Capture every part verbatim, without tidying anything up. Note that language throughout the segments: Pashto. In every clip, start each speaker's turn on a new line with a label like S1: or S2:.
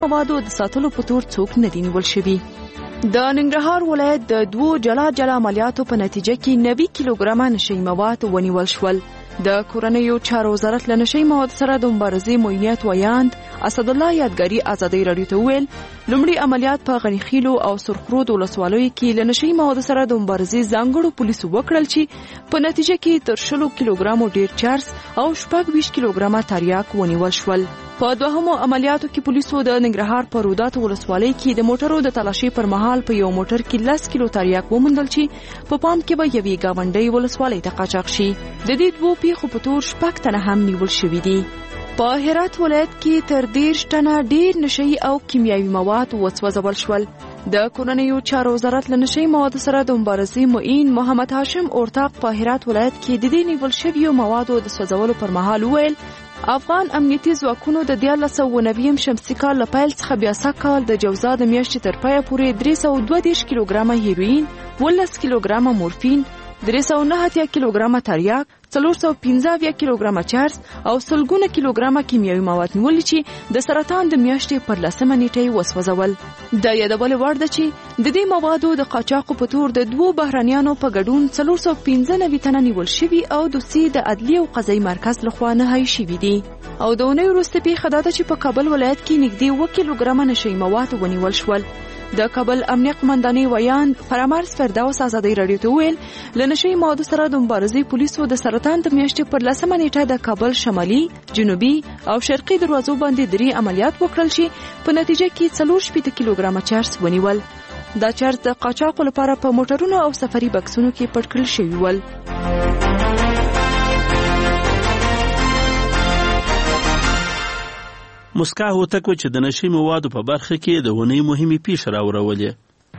S1: موادو د ساتلو په تور څوک نه دي نیول شوي. د ننګرهار ولایت د دوو جلا جلا عملیاتو په نتیجه کې نوي کیلوګرامه نشهیي مواد ونیول شول. د کورنیو چارو وزارت له نشهیي موادو سره د مبارزې معینیت ویاند اسدالله یادګاري ازادۍ راډیو ته وویل لومړي عملیات په غنیخیلو او سرخرود ولسوالیو کې له نشهیي موادو سره د مبارزې ځانګړو پولیسو وکړل چې په نتیجه کې تر شلو کیلوګرامو ډیر چرس او شپږ ویشت کیلوګرامه تریاک ونیول شول. په دوهمو عملیاتو کې پولیسو د ننګرهار په رودات ولسوالۍ کې د موټرو د تلاشي پر مهال په یو موټر کې لس کیلو تریاک وموندل چې په پام کې به یوې گاونډۍ ولسوالۍ ته قاچاق شي. د دې دوو پیښو په تور شپږ تنه هم نیول شوي دي. په هرات ولایت کې تر دېرش ټنه ډیر نشهیي او کیمیاوي مواد وسوځول شول. د کورنیو چارو وزارت له نشهیي موادو سره د مبارزې معین محمد هاشم اورتاق په هرات ولایت کې د دې نیول شویو موادو د سوځولو پر مهال وویل افغان امنیتي ځواکونو د دیارلس سوه نوي شمسي کال له پیل څخه بیا سږ کال د جوزا د میاشتې تر پایه پورې درې سوه دوه دېرش کیلوګرامه هیروین، ولس کیلوګرامه مورفین، درې سوه نهه اتیا کیلوګرامه تریاک، څلور سوه پنځه اویا کیلوګرامه چرس او سلګونه کیلوګرامه کیمیاوي مواد نیولي چې د سرطان د میاشتې پر لسمه نیټه یې وسوځول. د یادولو وړ ده چې د دې موادو د قاچاقو په تور د دوو بهرانیانو په ګډون څلور سوه پنځه نوي تنه نیول شوي او دوسیې د عدلي او قضایي مرکز لخوا نهایي شوي دي. او د اونۍ وروسته پیښه دا ده چې په کابل ولایت کې نږدې اووه کیلوګرامه نشهیي مواد ونیول شول. د کابل امنیه قمندانۍ ویاند فرامرز فردوس ازادۍ راډیو ته وویل له نشهیي موادو سره د مبارزې پولیسو د سرطان د میاشتې پر لسمه نیټه د کابل شمالي، جنوبي او شرقي دروازو باندې درې عملیات وکړل چې په نتیجه کې څلور شپېته کیلوګرامه چرس ونیول. دا چرس د قاچاقو لپاره په موټرونو او سفري بکسونو کې پټ کړل شوي ول.
S2: مسکا هوتک و چې د نشهیي موادو په برخه کې د ونې مهمې پیښې راوړولې.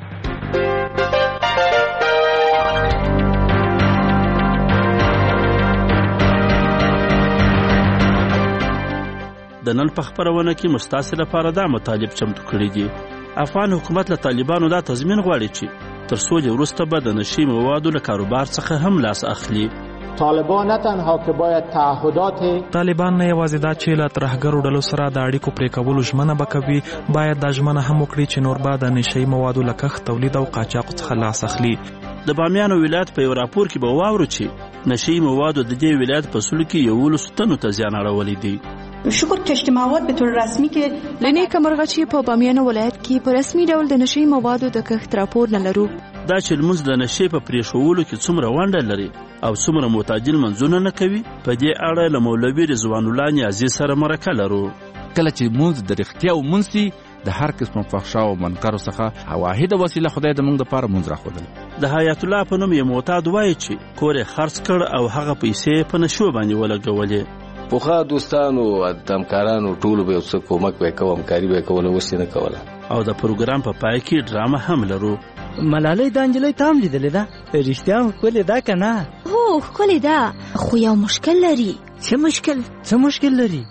S2: د نن په خپرونه کې مستاسې لپاره دا مطالب چمتو کړي دي. افغان حکومت له طالبانو دا تضمین غواړي چې تر سولې وروسته به د نشهیي موادو له کاروبار څخه هم لاس اخلي.
S3: طالبان نه تنها که باید تعهدات
S4: طالبان نه یوازې دا چې له ترهګرو ډلو سره د اړیکو پرې کولو ژمنه به کوي، باید دا ژمنه هم وکړي چې نور به د نشهیي موادو له کښت، تولید او قاچاقو څخه لاس اخلي.
S2: د بامیانو ولایت په یو راپور کې به واورو چې نشهیي موادو د دې ولایت په سلو کې یولسو تنو ته زیان اړولی دی.
S5: شکر کشت مواد به طور رسمی که
S1: لنیکه مرغه چې په بامیانو ولایت کې په رسمي ډول د نشهیي موادو د کښت راپور نه لرو.
S2: دا چې لمونځ د نشې په پرېښولو کې څومره ونډه لري او څومره معتدل منځونه نه کوي، په دې اړه له مولوي رضوان الله نیازي سره مرکه لرو.
S6: کله چې لمونځ د رښتیا لمونځ سي د هر قسم فحشا او منکرو څخه واحده وسیله خدای د موږ دپاره لمونځ راښودلی.
S2: د حیات الله په نوم یې معتاد وایي چې کور یې خرڅ کړ او هغه پیسې په نشو باندې ولګولې.
S7: پوخا دوستانو همکارانو ټولو به یو څه کومک به یې کوه، همکاري به یې کوله، اوس یې نه کوله.
S2: او د پروګرام په پای کې ډرامه هم لرو.
S8: ملالۍ دا نجلۍ تا هم لیدلې ده؟ رښتیا هم ښکلې ده که نه؟
S9: هو ښکلې ده، خو یو مشکل لري.
S8: څه مشکل؟ څه مشکل لري؟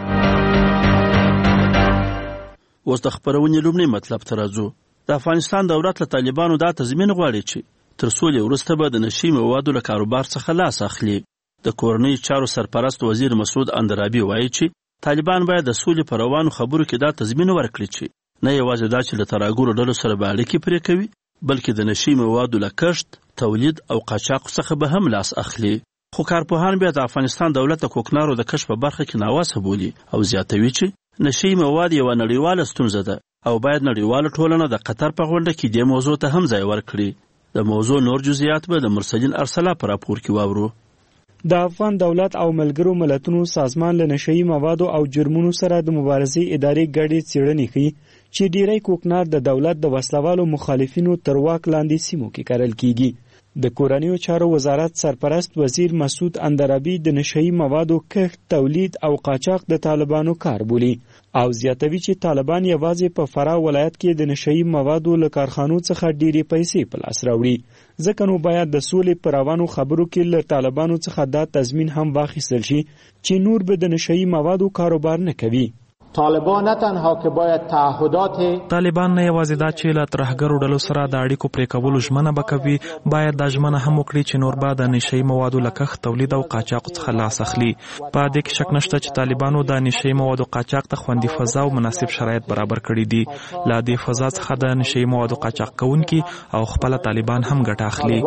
S2: اوس د خپرونې لومړی مطلب ته راځو. د افغانستان دولت له طالبانو دا تضمین غواړي چې تر سولې وروسته به د نشهیي موادو له کاروبار څخه لاس اخلي. د کورنۍ چارو سرپرست وزیر مسعود اندرابي وایي چې طالبان باید د سولې په روانو خبرو کې دا تضمین ورکړي چې نه یوازې دا چې له ترهګرو ډلو سره به اړیکې پرې کوي، بلکې د نشهیي موادو له کښت، تولید او قاچاقو څخه به هم لاس اخلي. خو کارپوهان بیا د افغانستان دولت د کوکنارو د کشف په برخه کې ناوسه بولي او زیاتوي چې نشهیي مواد یوه نړیواله ستونزه ده او باید نړیواله ټولنه د قطر په غونډه کې دې موضوع ته هم ځای ورکړي. د موضوع نور جزئیات به د مرسلین ارسلا په راپور کې واورو.
S10: د افغان دولت او ملګرو ملتونو سازمان له نشهیي موادو او جرمونو سره د مبارزې ادارې ګډې څېړنې ښیي چې ډیری کوکنار د دولت د وسلوالو مخالفینو تر واک لاندې سیمو کې کرل کیږي. د کورنیو چارو وزارت سرپرست وزیر مسعود اندرابي د نشهیي موادو کښت، تولید او قاچاق د طالبانو کار بولي او زیاتوي چې طالبان یوازې په فراه ولایت کې د نشهیي موادو له کارخانو څخه ډېرې پیسې په لاس راوړي. ځکه نو باید د سولې په روانو خبرو کې له طالبانو څخه دا تضمین هم واخیستل شي چې نور به د نشهیي موادو کاروبار نه کوي.
S3: طالبان نه تنها که باید تعهدات
S4: طالبان نه یوازې دا چې له ترهګرو ډلو سره د اړیکو پرې کولو ژمنه به کوي، باید دا ژمنه هم وکړي چې نور به د نشهیي موادو له کښت، تولید او قاچاق څخه لاس اخلي. په دې کې شک نشته چې طالبانو د نشهیي موادو قاچاق ته خوندي فضا او مناسب شرایط برابر کړي دي. له دې فضا څخه د نشهیي موادو قاچاق کوونکي او خپل طالبان هم ګټه اخلي.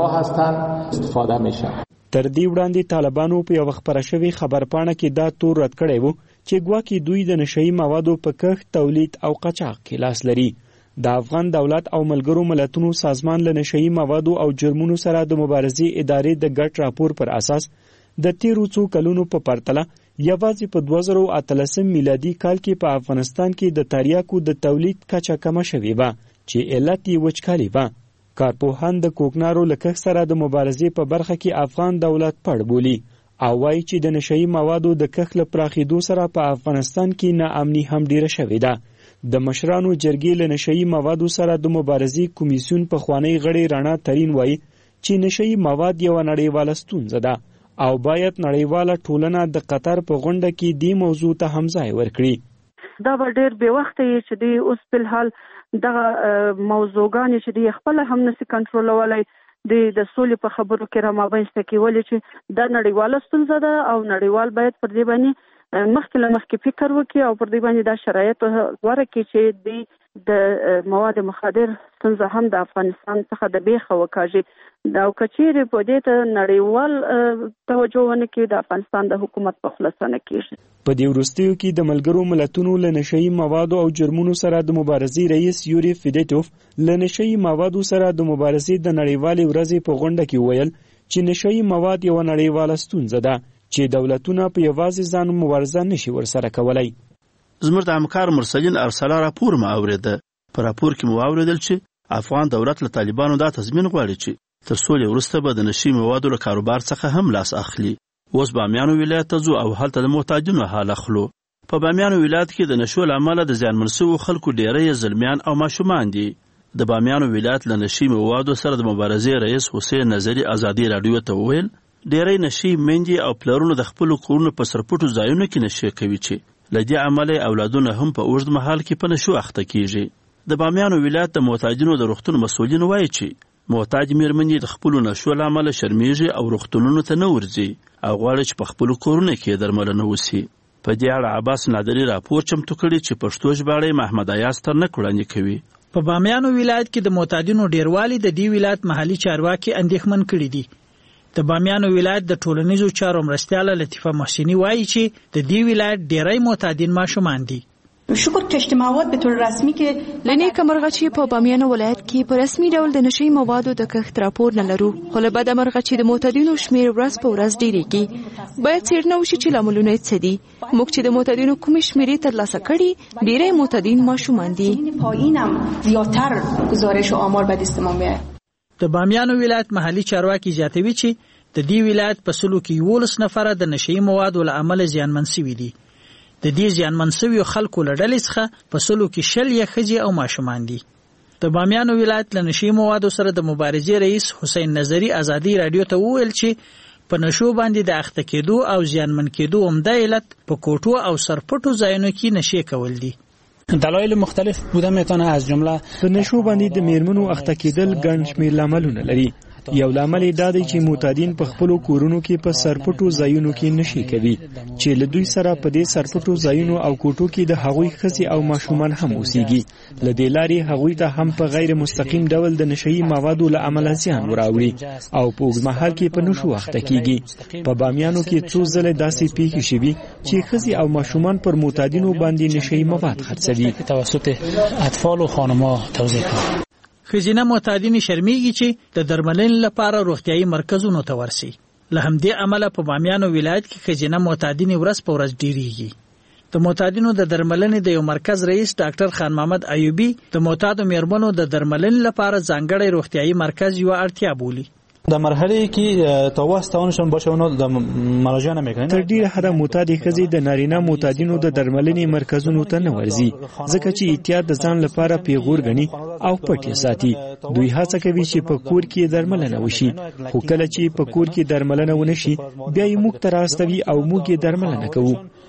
S10: تر دې وړاندې طالبانو په یو خبره شوی خبرپاڼه کې دا تور رد کړی وو چې ګواکې دوی د نشهیي موادو په کښت، تولید او قاچاق کې لاس لري. د افغان دولت او ملګرو ملتونو سازمان له نشهیي موادو او جرمونو سره د مبارزې ادارې د ګډ راپور پر اساس د تیرو څو کلونو په پرتله یوازې په دوه زره اتلسم میلادي کال کې په افغانستان کې د تریاکو د تولید کچه کمه شوې وه چې علت یې وچکالي وه. کارپوهان د کوکنارو له کښت سره د مبارزې په برخه کې افغان دولت پړ بولي او وایي چې د نشهیي موادو د کښت له پراخېدو سره په افغانستان کې ناامني هم ډیره شوې ده. د مشرانو جرګې له نشهیي موادو سره د مبارزې کمیسیون پخوانی غړی رڼا ترین وایي چې نشهیي مواد یوه نړیواله ستونزه ده او باید نړیواله ټولنه د قطر په غونډه کې دې موضوع ته هم ځای ورکړي.
S11: دا به ډېر بې وخته یې چې دوی اوس فلحال دغه موضوعګانې چې دوی خپله هم نسي کنټرولولی د د سولې په خبرو کې را مابینځته کېولې چې دا نړیواله ستونزه ده او نړیوال باید پر دې باندې مخکې له مخکې فکر وکړي او پر دې باندې دا شرایط غوره کړي چې دوی د مواد مخدر ستونزه هم د افغانستان څخه د بیخه وکاږي. دا او کچېرې په دې ته نړیوال توجه ونه کړي د افغانستان د حکومت په خلاصه نه کېږي.
S10: په دې وروستیو کې د ملګرو ملتونو له نشهیي موادو او جرمونو سره د مبارزې رئیس یوري فیډیټوف له نشهیي موادو سره د مبارزې د نړیوالې ورځې په غونډه کې ویل چې نشهیي مواد یوه نړیواله ستونزه ده چې دولتونه په یوازې ځان مبارزه نشي ورسره کولی.
S2: زموږ د همکار مرسلین ارسلا راپور مو اورېده. په راپور کې مو واورېدل چې افغان دولت له طالبانو دا تضمین غواړي چې تر سولې وروسته به د نشهیي موادو له کاروبار څخه هم لاس اخلي. اوس بامیانو ولایت ته ځو او هلته د محتاجینو حال اخلو. په بامیانو ولایت کې د نشو له امله د زیانمن شویو خلکو ډیری زلمیان او ماشومان دي. د بامیانو ولایت له نشهیي موادو سره د مبارزې رئیس حسین نظري ازادي راډیو ته وویل ډیری نشهیي میندې او پلرونو د خپلو کورونو په سرپټو ځایونو کې نشې کوي چې له دې امله اولادونه هم په اوږد مهال کې په نشو اخته کیږي. د بامیانو ولایت د محتاجینو د روغتون مسؤلین وایي چې محتاج میرمنې د خپلو نشو له امله شرمیږي او روغتونونو ته نه ورځي او غواړي چې په خپلو کورونو کې درملنه وسي. په دې اړه عباس نادري راپور چمتو کړی چې پښتو ژباړی محمد ایاز ترنک وړاندې کوي.
S12: په بامیانو ولایت کې د معتادینو ډیروالی د دې ولایت محلي چارواکي اندېښمن کړي دي. د بامیانو ولایت د ټولنیزو چارو مرستیاله لطیفه محسنی وایي چې د دې ولایت ډیری معتادین ماشومان دي.
S5: شکر کشت مواد به طور رسمی که
S1: لنیکه مرغه چې په بامیان ولایت کې په رسمي ډول د نشهیي موادو د کښت راپور نه لرو، خو له بده مرغه چې د معتادینو شمیر ورځ په ورځ ډیریږي. باید څېړنه وشي چې لاملونه یې څه دي. موږ چې د معتادینو کومې شمیرې ترلاسه کړي ډیری معتادین ماشومان دي.
S5: پایینم زیاتر گزارش و آمار به دست ما میاد.
S12: د بامیانو ولایت محلي چارواکي زیاتوي چې د دې ولایت په سلو کې یولس نفره د نشهیي موادو له امله زیانمن شوي دي. د دې زیانمن شویو خلکو له ډلې څخه په سلو کې شل یې ښځې او ماشومان دي. د بامیانو ولایت له نشهیي موادو سره د مبارزې رئیس حسین نظري ازادي راډیو ته وویل چې په نشو باندې د اخته کېدو او زیانمن کېدو عمده علت په کوټو او سرپټو ځایونو کې نشې کول دي.
S13: دلایل مختلف بوده میتونه از جمله
S10: په نشو باندې د میرمنو اخته کېدل ګڼ شمېر لاملونه لري. یو لامل دا دی چې معتادین په خپلو کورونو کې په سرپټو ځایونو کې نشي کوي چې له دوی سره په دې سرپټو ځایونو او کوټو کې د هغوی ښځې او ماشومان هم اوسېږي. له دې لارې هغوی ته هم په غیر مستقیم ډول د نشهیي موادو له امله زیان وراوړي او په اوږدمهال کې په نشو اخته کېږي. په بامیانو کې څو ځله داسې پیښې شوي چې ښځې او ماشومان پر معتادینو باندې نشهیي مواد خرڅوي.
S13: توسط اطفال و خانم‌ها توزیع کوي.
S12: ښځینه معتادین شرمیږي چې د درملنې لپاره روغتیايي مرکزونو ته ورسي. له همدې امله په بامیانو ولایت کې ښځینه معتادین ورځ په ورځ ډیریږي. د معتادینو د درملنې د یو مرکز رئیس ډاکټر خان محمد ایوبی د معتادو میرمنو د درملنې لپاره ځانګړی روغتیايي مرکز یو اړتیا بولي.
S13: در مرحله که تا واسطه آنشون باشه اونا مراجعه نمیکنن.
S10: تر ډیره حده معتادې ښځې د نارینه معتادینو د درملنې مرکزونو ته نه ورځي ځکه چې احتیاط د ځان لپاره پیغور ګڼي او پټ یې ساتي. دوی هڅه کوي چې په کور کې درملنه وشي، خو کله چې په کور کې درملنه ونه شي بیا یې موږ ته راستوي او موږ یې درملنه کوو.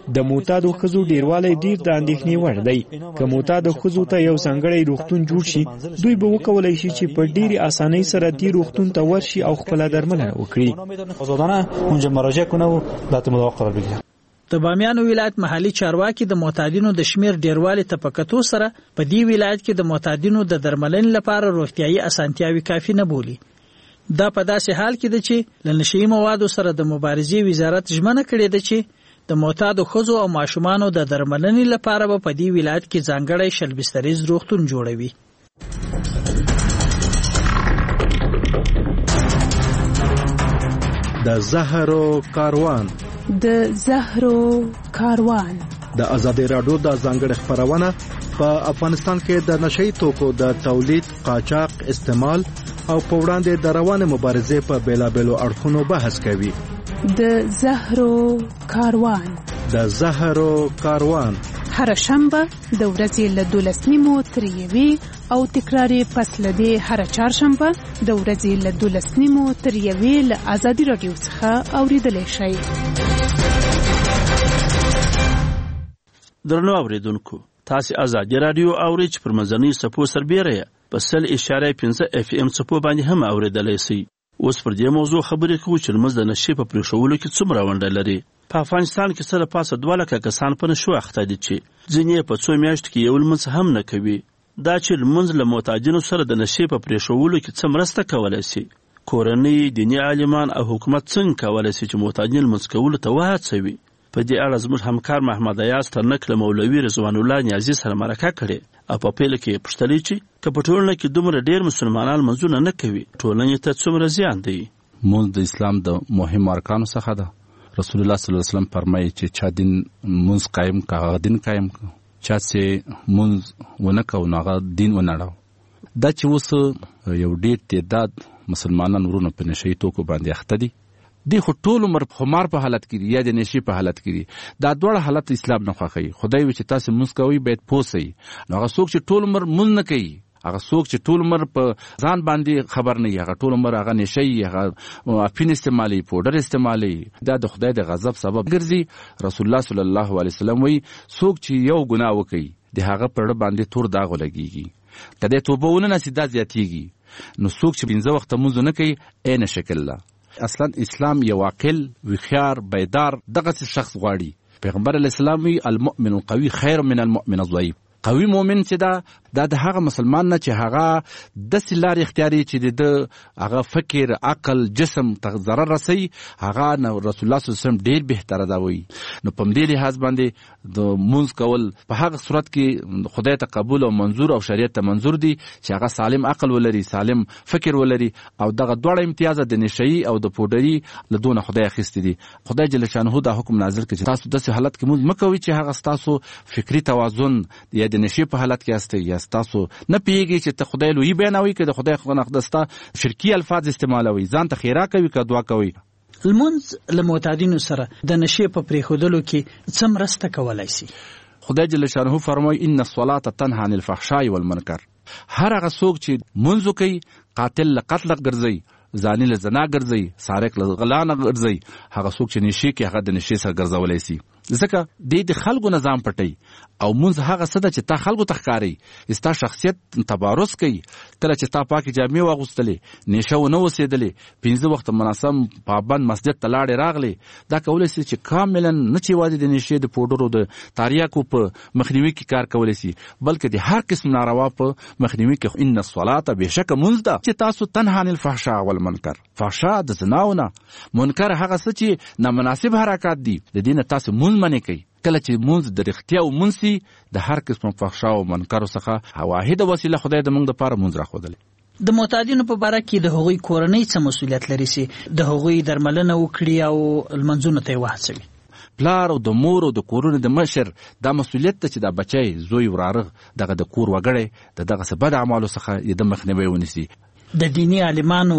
S10: د معتادو ښځو ډیروالی ډیر د اندېښنې وړ دی. که معتادو ښځو ته یو ځانګړی روغتون جوړ شي، دوی به وکولای شي چې په ډیرې اسانۍ سره دې روغتون ته ورشي او خپله درملنه وکړي.
S13: اونجا مراجعه کنه و دات مداوا قرار بگیره.
S12: د بامیانو ولایت محلي چارواکي د معتادینو د شمیر ډیروالی ته په کتو سره په دې ولایت کې د معتادینو د درملنې لپاره روغتیايي اسانتیاوي کافي نه بولي. دا په داسې حال کې ده چې له نشهیي موادو سره د مبارزې وزارت ژمنه کړې ده چې د معتادو ښځو او ماشومانو د درملنې لپاره به په دې ولایت کې ځانګړی شل بستریز روغتون جوړوي.
S14: د زهرو کاروان
S15: د زهرو کاروان
S14: د ازادي راډیو د ځانګړي خبرونه په افغانستان کې د نشئی توکو د تولید، قاچاق، استعمال او په وړاندې د روانه مبارزې په بیلابېلو اړخونو بحث کوي.
S15: د زهرو کاروان
S14: د زهرو کاروان
S15: هر شنبه د ورځې له دولس نیمو تر یوې او تکراري پس له دې هر چهارشنبه د ورځې له دولس نیمو تر یوې له ازادي راډیو څخه اوریدلی شئ.
S2: درنو اوریدونکو، تاسو ازادي راډیو اورئ چې پر منځنۍ څپو سربیره په سل اشاره پنځه اف ام څپو باندې هم اوریدلی شئ. اوس پر دې موضوع خبرې کوو چې لمونځ د نشې په پرېښولو کې څومره ونډه لري. په افغانستان کې څه له پاسه دوه لکه کسان په نشو اخته دي چې ځینې یې په څو میاشتو کې یو لمونځ هم نه کوي. دا چې لمونځ له معتادینو سره د نشې په پرېښولو کې څه مرسته کولی شي؟ کورنۍ، دیني عالمان او حکومت څنګه کولی شي چې معتادین لمونځ کولو ته وهڅوي؟ په دې اړه زموږ همکار محمد ایاز ترنک له مولوي رضوان الله نیازي سره مرکه کړې او په پیل کې یې پوښتلې چې که په ټولنه کې دومره ډېر مسلمانان لمونځونه نه کوي، ټولنې ته څومره زیان دی؟
S6: لمونځ د اسلام د مهمو ارکانو څخه ده. رسول الله صلی الله علیه وسلم فرمایي چې چا دین لمونځ قایم که هغه دین قایم که، چا چې لمونځ ونه کو نو هغه دین ونړاو. دا چې اوس یو ډېر تعداد مسلمانان ورونه په نشهیي توکو باندې اخته دي، دی خو ټول عمر خمار په حالت کې دي یا د نشې په حالت کې دي. دا دواړه حالت اسلام نه خوښوي. خدای وي چې تاسو لمونځ کوئ باید پوه سئ. نو هغه څوک چې ټول عمر لمونځ نه کوي، هغه څوک چې ټول عمر په ځان باندې خبر نه وي، هغه ټول عمر هغه نشه وي، هغه افین استعمالوي، پوډر استعمالوي، دا د خدای د غضب سبب ګرځي. رسول الله صلی الله علیه وسلم وایي څوک چې یو ګناه وکړي د هغه په اړه باندې تور داغ ولګېږي، که دی توبه ونه نسي دا زیاتېږي. نو څوک چې پنځه وخته لمونځ ونه کوي عین شکل ده. اصلا اسلام یو عاقل، وخیار، بیدار دغه شخص غواړي. پیغمبر علیه السلام وی المؤمن القوي خیر من المؤمن الضعیف. قوي مؤمن چې دا دا د هغه مسلمان نه چې هغه داسې لارې اختیاري چې د هغه فکر، عقل، جسم ته ضرر رسوي، هغه نه رسول الله صلی الله علیه وسلم ډېر بهتره دا وایي. نو په همدې لحاظ باندې د لمونځ کول په هغه صورت کې خدای ته قبول او منظور او شریعت ته منظور دي چې هغه سالم عقل ولري، سالم فکر ولري، او دغه دواړه امتیاز د نشهیي او د پوډري له دونه خدای اخیستي دي. خدای جل شانه دا حکم نازل کړي چې تاسو داسې حالت کې لمونځ مه کوئ چې هغه ستاسو فکري توازن یا د نشې په حالت کې هسته یا تاسو نه پیږي چې ته خدای لوی بیانوي که د خدای خداستا شرکی الفاظ استعمالوي، ځان ته خیره کوي که دعا کوي.
S12: لمونځ له معتادینو سره د نشې په پرېښودلو کې څه مرسته کولی شي؟
S6: خدای جل شانه فرمایي ان الصلاة تنهى عن الفحشاء والمنکر. هر هغه څوک چې لمونځ کوي قاتل له قتل ګرځي، زانی له زنا ګرځي، سارق له غلا نه ګرځي، هغه څوک چې نشې کې هغه د نشې سره ګرځولی شي. ځکه د د خلکو نظام پټي او مونځ هغه څه ده چې تا خلکو ته ښکاري، ستا شخصیت تبارز کوي. کله چې تا پاکې جامې واغوستلې، نیشه ونه اوسېدلې، پنځه وخته مناسب پابند مسجد ته لاړې راغلې، دا کولی شي چې کاملا نه چې یوازې د نشې د پوډرو د تاریاکو په مخنیوي کې کار کولی شي، بلکې د هر قسم ناروا په مخنیوي کې. ان الصلاة بېشکه مونځ ده چې تاسو تنهى عن الفحشاء والمنکر. فحشا د زناونه، منکر هغه څه چې نامناسب حرکات دي، د دې نه تاسو مونځ منې کوي. کله چې مونځ د رښتیا ومونځ سي، د هر قسم فحشا او منکرو څخه واحده وسیله خدای د موږ دپاره مونځ راښودلی.
S12: د معتادینو په باره کې د هغوی کورنۍ څه مسؤلیت لري چې د هغوی درملنه وکړي او لمنځونو ته یې وهڅوي؟
S6: پلار او د مور او د کورونو د مشر دا مسؤلیت ده چې دا بچی، زوی، وراره، دغه د کور وګړی د دغسې بد اعمالو څخه د مخنیوی ونیسي.
S12: د دیني عالمانو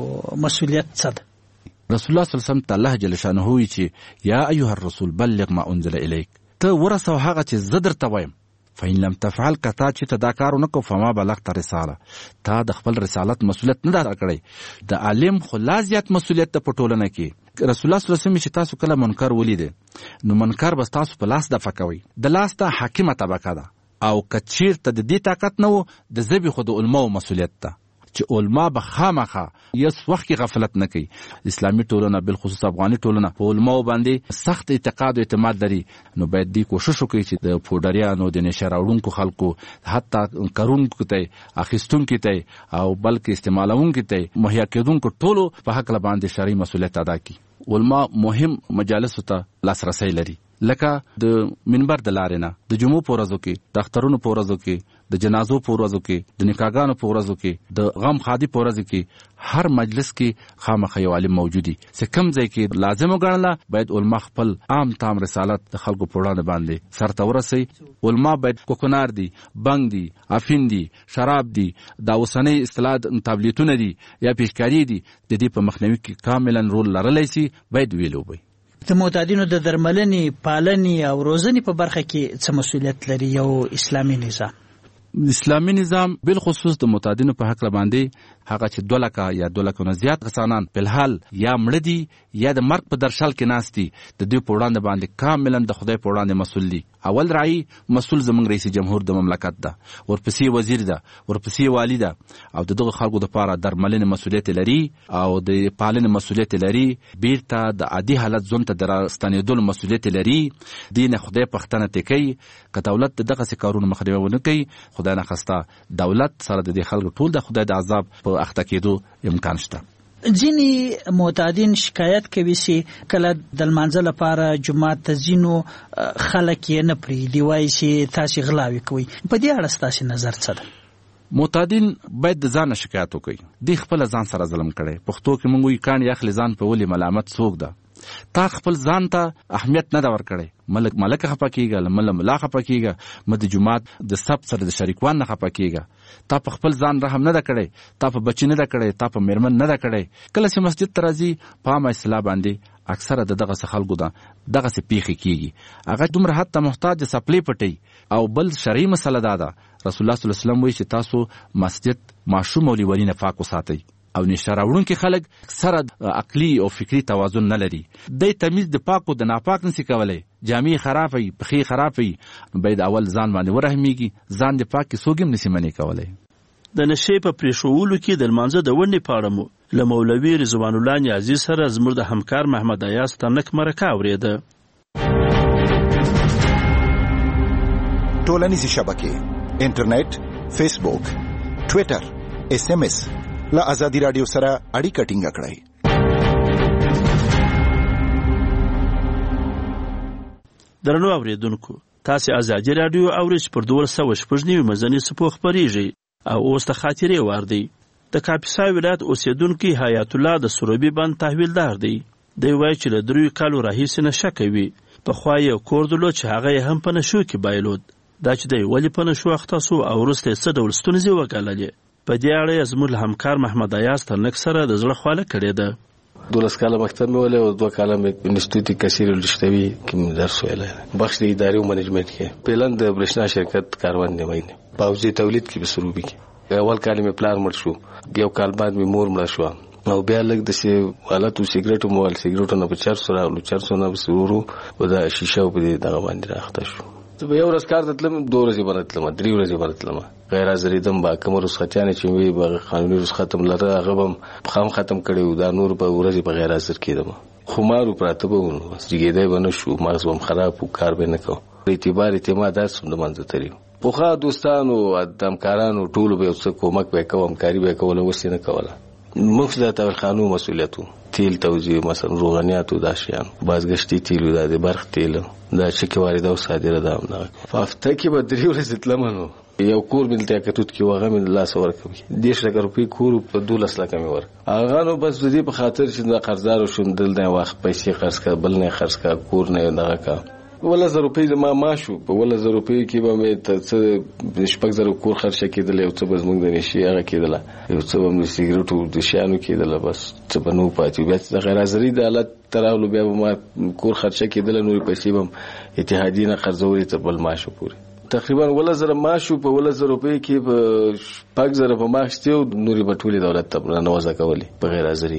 S12: مسؤلیت څه ده؟
S6: رسول الله صلی الله علیه وسلم ته الله جل شانه وایي چې یا ایها الرسول بلغ ما انزل الیک، ته ورسوه هغه چې زه درته وایم. فإن لم تفعل، که تا چې ته دا کار ونه کړو، فما بلغت رساله، تا د خپل رسالت مسؤلیت نه ده کړی. د عالم خو لا زیات مسؤلیت ده په ټولنه کې. رسول الله صلی الله علیه وسلم چې تاسو کله منکر ولیده نو منکر بس تاسو په لاس دفع کوئ. د لاس ته حاکمه طبقه ده او که چیرته د دې طاقت نه و د ذبح خو د علماو مسؤلیت ده چې علما به خامخا یس وخت کې غفلت نه کوي. اسلامي ټولنه بالخصوص افغاني ټولنه په علماو باندې سخت اعتقاد او اعتماد لري، نو باید دې کوشش وکړي چې د پوډریانو د نشه راوړونکو خلکو حتی کرونکو ته اخیستونکو ته او بلکې استعمالونکو ته مهیا کېدونکو ټولو په حق باندې شرعي مسؤلیت ادا کړي. علما مهم مجالسو ته لاسرسی لري، لکه د منبر د لارې نه د جمعو په ورځو کې، د اخترونو په ورځو کې، د جنازو په ورځو کې، د نکاحګانو په ورځو کې، د غم خادي په ورځو کې، هر مجلس کې خامخا یو عالم موجودي. چې کوم ځای کې لازم وګڼله باید علما خپل عام تام رسالت د خلکو په وړاندې باندې سرته ورسوي. علما باید کوکنار دي، بنګ دي، افین دي، شراب دي، دا اوسنۍ اصطلاح تابلیتونه دي یا پیشکاري دي، د دې په مخنیوي کې کاملا رول لرلی شي باید ویلو وي.
S12: د معتادینو د درملنې، پالنې او روزنې په برخه کې څه مسؤلیت لري یو اسلامي نظام؟
S6: اسلامي نظام بالخصوص د معتادینو په حق باندې هغه چې دوه لکه یا دوه لکه نه زیات کسانان په الحال یا مړه دي یا د مرګ په درشل کې ناست دي، د دوی په وړاندې باندې کاملا د خدای په وړاندې مسؤل دي. اول رعی مسؤل زموږ رئیس جمهور د مملکت ده، ورپسې وزیر ده، ورپسې والی ده، او د دغه خلکو دپاره درملنې مسؤلیت لري او د پالنې مسؤلیت لري، بیرته د عادي حالت ژوند ته د راستنېدلو مسؤلیت لري. دې نه خدای پوښتنه ترې کوي که دولت د دغسې کارونو مخنیوی ونه کوي، خدای نخواسته دولت سره د دې خلکو ټول د خدای د عذاب په اخته کېدو امکان شته.
S12: ځینې معتادین شکایت کوي چې کله د لمانځه لپاره جومات ته ځینو خلک یې نه پرېږدي، وایي چې تاسې غلاوې کوئ. په دې اړه ستاسې نظر څه ده؟
S6: معتادین باید د ځان شکایت وکړي. دوی خپله ځان سره ظلم کړی. پښتو کې موږ وایو کاڼي اخلي ځان په ولې ملامت څوک ده. تا خپل ځان ته اهمیت نه ده ورکړی. ملک ملک خفه کېږه، مله ملا خفه کېږه، مه د جومات د سب سره د شریکوان نه خفه کېږه. تا په خپل ځان رحم نه ده کړی، تا په بچي نه ده کړی، تا په میرمن نه ده کړی. کله چې مسجد ته راځي په عامه اصطلاح باندې اکثره د دغسې خلکو ده دغسې پیښې کېږي. هغه دومره حد ته محتاج د څپلۍ پټۍ. او بل شرعي مسله دا ده، رسول الله صلی الله علیه وسلم وایي چې تاسو مسجد ماشوم او لیوني نه پاک وساتئ. او نشه راوړونکي خلک سره عقلي او فکري توازن نه لري. دی تمیز د پاک او د ناپاک نشي کولی. جامې خرابوي، پښې خرابوي، باید اول ځان باندې ورحمیږي. ځان د پاک کې څوک هم نشي منې کولی.
S2: د نشې په پرېښولو کې د لمانځه د ونډې په اړه مو له مولوي رضوان الله نیازي سره زموږ د همکار محمد ایاز تنک مرکه اورېده.
S16: ټولنیزې شبکې، انټرنیټ، فیسبوک، ټویټر، اس ام اس له ازادي راډیو سره اړیکه ټینګه کړئ.
S2: درنو اوریدونکو، تاسې ازادي راډیو اورئ چې پر دولس سوه شپږ نوي مزني څپو خپرېږي. او اوس د خاطرې وار دی. د کاپیسا ولایت اوسېدونکی حیات الله د سروبي بند تحویلدار دی. دی وایي چې له دریو کالو راهیسې نشه کوي. پخوا یې کور درلود چې هغه یې هم په نشو کې بایلود. دا چې دی ولې په نشو اخته سو او وروسته یې څه ډول ستونزې وګاللې، په دې اړه یې زموږ له همکار محمد ایاز ترنک سره د زړه خواله کړې ده.
S7: دولس کاله مکتب مې ویلی او دوه کاله مې انسټیټیوټ کثیر الرشتوي کې مې درس ویلی، بخش د ادارې او منیجمنټ کې. پلان د برېښنا شرکت کاروان نیماینې پاوځي تولید کې په سروبي کې. اول کال مې پلار مړ شو، یو کال بعد مې مور مړه شوه، او بیا لږ د حالاتو سیګریټو موال سیګریټو نه په چرسو راغلو، چرسو نه پسې ورو و د شیشه په دې دغه باندې راخته شو. زه به یو ورځ کار ته تلم، دوه ورځې به نه تلم، درې ورځې به نه تلم. غیر حاضرېدم به کومه رخصتیانې چې وي به قانوني رخصت هم لره، هغه به خام ختم کړی و. دا نور به ورځې به غیر حاضر کېدم. خمارو پراته به ونو، زیږېدی به نه شو، مغز به هم خراب و، کار به نه کوم. اعتبار اعتماد هر څه د منځه تېر و. پخوا دوستانو همکارانو ټولو به یو څه کومک به یې کوه، همکاري به یې کوله، اوس یې نه کوله. موږ د طبلخانو مسؤلیت و، تیل توزیع مثلا روغنیاتو، دا شیان بازګشتي تیلو، دا د برق تیل، دا چکې واردة او صادره ده. همدغه په هفته کې به درې ورځې تلم نو یو کور مې دلته کتوت کې و، هغه مې د لاسه ورکوي. دېرش لکه روپۍ کور په دولس لکه مې ورک. هغه نو بس د دې په خاطر چې د قرضدارو شوم، دلته یې وخت پیسې خرڅ کړه، بل نه یې خرڅ کړه، کور نه یې دغه کړه. اوله زر روپۍ زما معاش و، په اوله زر روپۍ کې به مې څه شپږ زره کور خرچه کېدله، یو څه به زموږ د نشې هغه کېدله، یو څه به م د سیګریټو د شیانو کېدله، بس څه به نه و پاتې. بیا چې د غیر حاضري د حالت ته راغلو، بیا به ما کور خرچه کېدله، نورې پیسې به م اتحادیې نه قرضولې تر بل معاشو پورې. تقریبا اوله زره معاش و، په اوله زر روپۍ کې به شپږ زره په معاش تې و، نورې به ټولې دولت ته رانوځه کولې په غیر حاضري کې.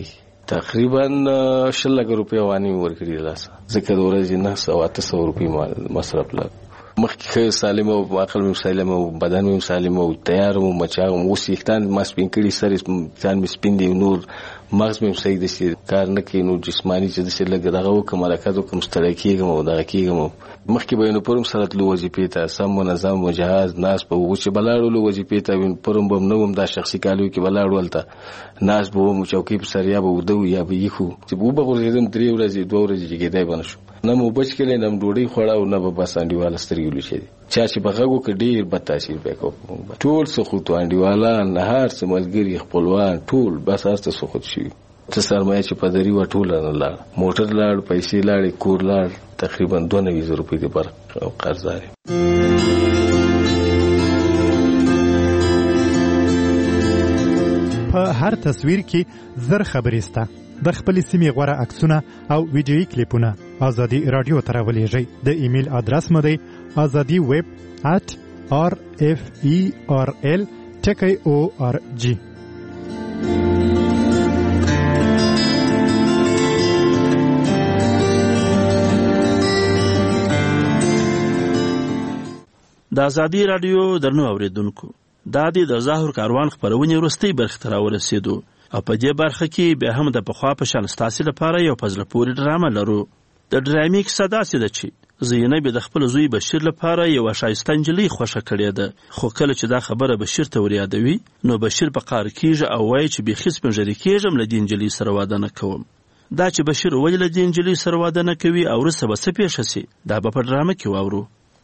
S7: تقریبا شل لک روپیا وانی ورکړي لاسه ځکه د ورځې نه سوه اته سوه روپۍ مصرف لا مخکې ښه سالم او عقل مې سالم او بدن مې سالم او تیار او مچاغ اوس ویښتان ما سپین کړي سر ځان مې سپین دي نور مغز مې صحیح دي کار نه کوي نو جسماني چې داسې لږ دغه وکړم حرکت وکړم ستړی کېږم او دغه کېږم مخکې به یونیفورم سره تلو وظیفې ته سم منظم مجهز ناست به وو چې به لاړو وظیفې ته یونیفورم به هم نه وم دا شخصي کالیو کې به لاړو هلته ناست به وم چوکۍ په سر یا به وده وو یا به ایښو چې وبه غورځېدم درې ورځې دوه ورځې چې کېدی به نه شو نه مو بچ کړی نه م ډوډۍ خوړه او نه به بس انډیواله سترګې لوچې دي چا چې به غږ وکړ ډېر بد تاثیر به یې کوو ټول سخوت انډیوالان هر څه ملګري خپلوان ټول بس هر څه سخوت شوي څه سرمایه چې پدري وه ټوله نه لاړه موټر لاړ پیسې لاړې کور لاړ تقریبا دوه نوي زره روپۍ د برق او قرضدار یم
S17: په هر تصویر کې زر خبرې سته د خپلې سیمې غوره عکسونه او ویډیویي کلیپونه ازادي راډیو ته راولېږئ د ایمیل ادرس مو دی ازادي ویب ات آر اف ای آر ال ټکی او آر جی
S2: د ازادي راډیو درنو اوریدونکو دا د ظاهر کاروان خبرونه ورستۍ برخه ته راورسېدو او په دې برخه کې بیا هم د پخوا په شان ستاسو لپاره یو پزله پورې ډرامه لرو د ډرامې کیسه داسې ده چې زینب د خپل زوی بشیر لپاره یو ښایسته نجلۍ خوښه کړې ده خو کله چې دا خبره بشیر ته وریادوي نو بشیر په قهر کېږي او وایي چې بیخي سپینږیري کېږم له دې نجلۍ سره واده نه کوم دا چې بشیر ولې له دې نجلۍ سره واده نه کوي او وروسته به څه پیښه سي دا به په ډرامه کې واورو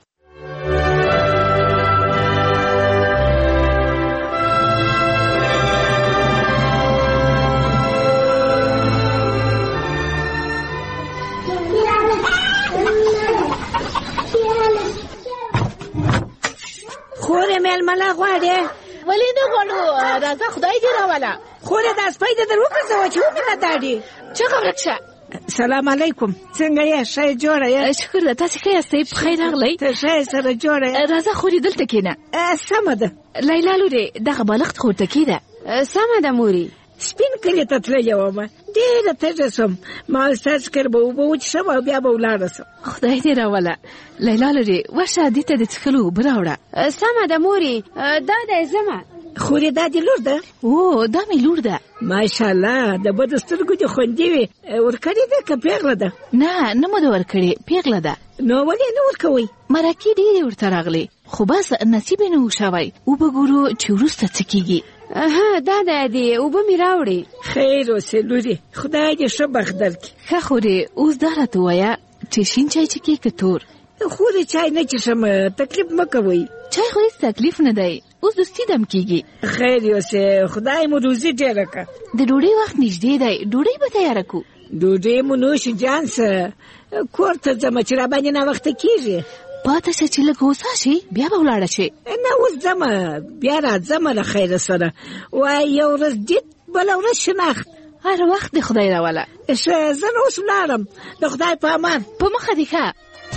S18: خورې مېلمله غواړې ولې نه غواړو راځه خدای دې راوله خورې دا سپی دې در وګرځوه چې ومینه داډي چغه ورک شه سلام علیکم څنګه یې ښه یې جوړه یې
S9: شکر ده تاسې ښه یاستئ په خیر راغلی
S18: ته ښه یې سره جوړه یې
S9: راځه خورې دلته کښېنه
S18: سمه ده
S9: لیلا لورې دغه بالښت خورتکي ده
S18: سمه ده مورې سپین کلي ته تللې ومه ډېره تږه سوم ما ستاسو کر به اوبه وڅښم او بیا به ولاړه سم
S9: خدای دې راوله لیلا لورې ورشه دې ته د څښلو اوبه راوړه
S18: سمه ده مورې دا دی ځمه خورې دا دې لور ده
S9: او دا مې لور ده
S18: ماشاءالله د بدو سترګو دې خوندي وي ورکړې ده که پیغله ده
S9: نه نه مو ده ورکړې پیغله ده
S18: نو ولې نه ورکوئ
S9: مرکې ډېرې ورته راغلې خو بس نصیب یې نه و شوی اوبه ګورو چې وروسته څه کېږي
S18: ها دا دی دې اوبه مې راوړې خیر اوسې لورې خدای دې ښه بخت درکړي
S9: ښه خورې اوس دا راته ووایه چې شین چای څښې که تور
S18: خورې چای نه څښم تکلیف مه کوئ
S9: چای خو هېڅ تکلیف نه دی اوس دوستي دم کېږي
S18: خیر اوسې خدای مو روزي ډېره کړه
S9: د ډوډۍ وخت نږدې دی ډوډۍ به تیاره کړو
S18: ډوډۍ مو نوش جان څه کور ته ځمه چې راباندې ناوخته کېږي
S9: پاته شه چې لږ هوسا شي بیا به ولاړه شي
S18: نه اوس ځمه بیا راځمه له خیره سره وایي یو ورځ دید بله ورځ شناخت
S9: هر وخت د خدای راوله
S18: ښه زه نو اوس ولاړم د خدای په امان
S9: په مخه دې ښه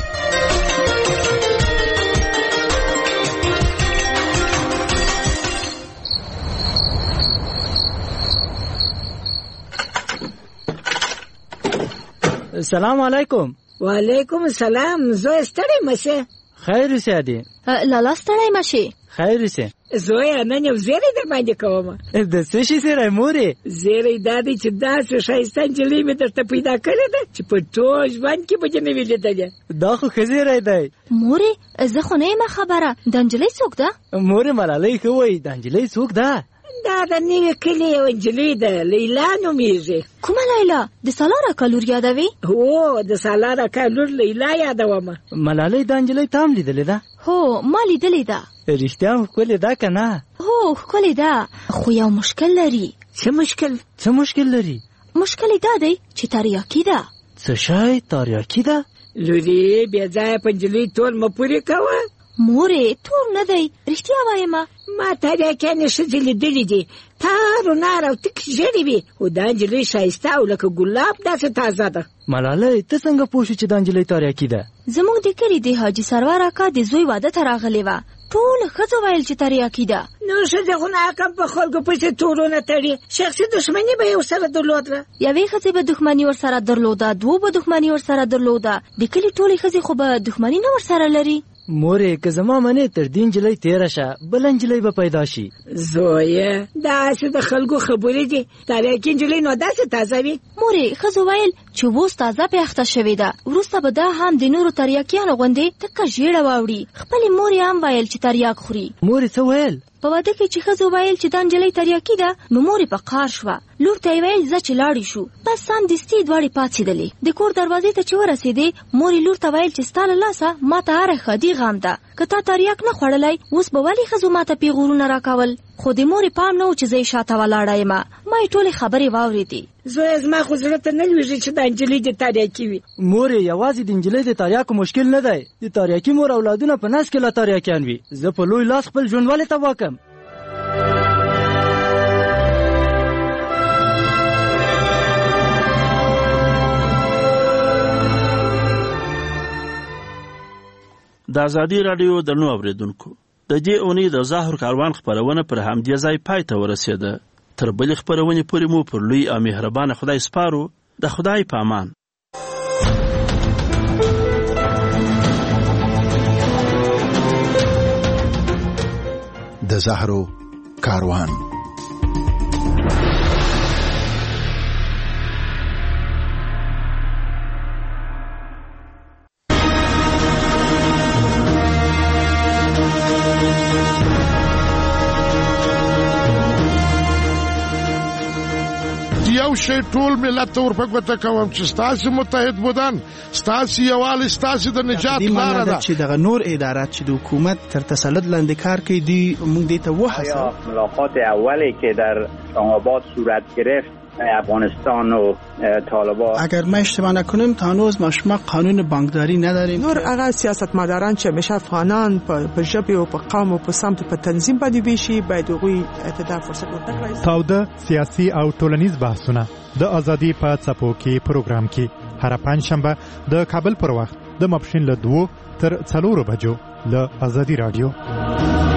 S8: سلام علیکم
S18: وعلیکم السلام زوی ستړی مشه
S8: خیر اوسې ادې
S9: لالا ستړی مشې
S8: خیر اوسې
S18: زوی نن یو زیری در باندې کوم
S8: د څه شي سره مورې
S18: زیری دا دی چې داسې ښایسته نجلۍ مې درته پیدا کړې ده چې په ټول ژوند کې به دې نه وي لیدلې
S8: دا خو ښه زیری دی
S9: مورې زه خو نه یم خبره دا نجلۍ څوک ده
S8: مورې ملالۍ ښه وایي دا نجلۍ څوک ده
S18: دا د نوي کلي یوه نجلۍ ده لیلا نومیږي
S9: کومه لیلا د سالار اکا لور یادوي
S18: هو د سالار اکا لور لیلا یادومه
S8: ملالۍ دا نجلۍ تا هم لیدلې ده
S9: هو ما لیدلې ده
S8: رښتیا هم ښکلې ده که نه
S9: هو ښکلې ده خو یو مشکل لري
S18: څه مشکل
S8: څه مشکل لري
S9: مشکل یې دا دی چې تریاکي ده
S8: څه شی تریاکي ده
S18: لورې بې ځایه په نجلۍ تول مه پورې کوه
S9: مورې تور نه دی رښتیا وایمه
S18: ما تریاکیانې ښځې لیدلې دي تار و نار او تک ژېړې وي خو دا نجلۍ ښایسته او لکه ګلاب داسې تازه ده
S8: ملالۍ ته څنګه پوه شو چې دا نجلۍ تریاکي ده
S9: زموږ د کلي د حاجي سرور اکا د زوی واده ته راغلې وه ټول ښځو ویل چې تریاکي ده.
S18: نو ښځې خو ناکام په خلکو پسې تورونه تړي. شخصي دښمني به یې ورسره درلوده.
S9: یوې ښځې به دښمني ورسره درلوده، دوو به دښمني ورسره درلوده. د کلي ټولې ښځې خو به دښمني نه ورسره لري.
S8: مورې که زما منې تر دې نجلۍ تېره شه بله نجلۍ به پیدا شي.
S18: زویه داسې د خلکو خبرې دي. تریاکي نجلۍ نو داسې تازه وي.
S9: مورې ښځو ویل چې اوس تازه پې اخته شوې ده، وروسته به دا هم د نورو تریاکیانو غوندې تکه ژېړه واوړي. خپلې مورې هم ویل چې تریاک خوري.
S8: مورې څه ویل؟
S9: په واده کې چې ښځو ویل چې دا نجلۍ تریاکي ده نو مورې په قهر شوه. لور ته یې ویل ځه چې لاړې شو. بس سمدستي دواړې پاڅېدلې. د کور دروازې ته چې ورسېدې مورې لور ته ویل چې ستا له لاسه ما ته هره ښادي غم ده. که تا تریاک نه خوړلی اوس به ولې ښځو ما ته پیغورونه راکول؟ خو د مورې پام نه و چې زه یې شاته ولاړه یم. ما یې ټولې خبرې واورېدې.
S18: زویه زما خو زړه ته نه لوېږي چې دا نجلۍ د تریاکي وي.
S8: مورې یوازې د نجلۍ د تریاکو مشکل نه دی، د تریاکي مور اولادونه په نس کې لا تریاکیان وي. زه په لوی لاس خپل ژوند ولې تباه کړم؟
S2: د ازادي راډیو درنو اوریدونکو، د دې اونۍ د ظاهر کاروان خپرونه پر همدې ځای پای ته ورسېده. تر بلې خپرونې پورې مو پر لوی او مهربانه خدای سپارو. د خدای په امان.
S16: د زهرو کاروان.
S19: یو شی ټول ملت ته ورپګوته کوم چې ستاسې متحد بودن، ستاسې یووالی ستاسې د نجات لاره ده.
S20: چې دغه نور ادارات چې د حکومت تر تسلط لاندې کار کوي دی موږ دې ته وهڅوو.
S21: ملاقات اولی که در اسلام‌آباد صورت گرفت افغانستان و طالبان،
S20: اگر ما اشتباه نکنیم تا هنوز ما شما قانون بانکداری نداریم.
S22: نور هغه سیاستمداران چې همیشه افغانان په ژبه او په قوم او په سمت په تنظیم باندې ویشي باید هغوی ته دا فرصت ورکړي.
S17: تاوده سیاسي او ټولنیز بحثونه د ازادي په څپو کې پروګرام کې هر پنځشنبه د کابل پر وخت د ماپښین له دوو تر څلورو بجو له ازادي راډیو.